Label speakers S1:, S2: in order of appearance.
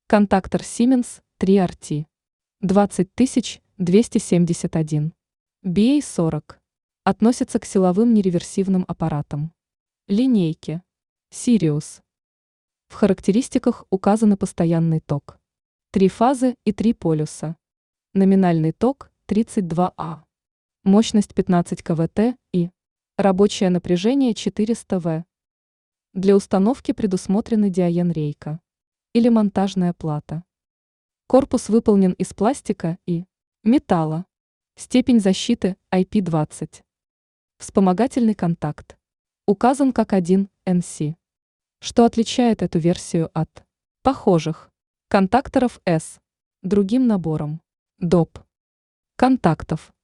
S1: Контактор Siemens 3RT 20271. BA40. Относится к силовым нереверсивным аппаратам. Линейки. Sirius. В характеристиках указаны постоянный ток. 3 фазы и 3 полюса. Номинальный ток 32А. Мощность 15 КВТ и рабочее напряжение 400 В. Для установки предусмотрены диаен-рейка или монтажная плата. Корпус выполнен из пластика и металла. Степень защиты IP20. Вспомогательный контакт. Указан как 1NC. Что отличает эту версию от похожих контакторов S другим набором доп. Контактов.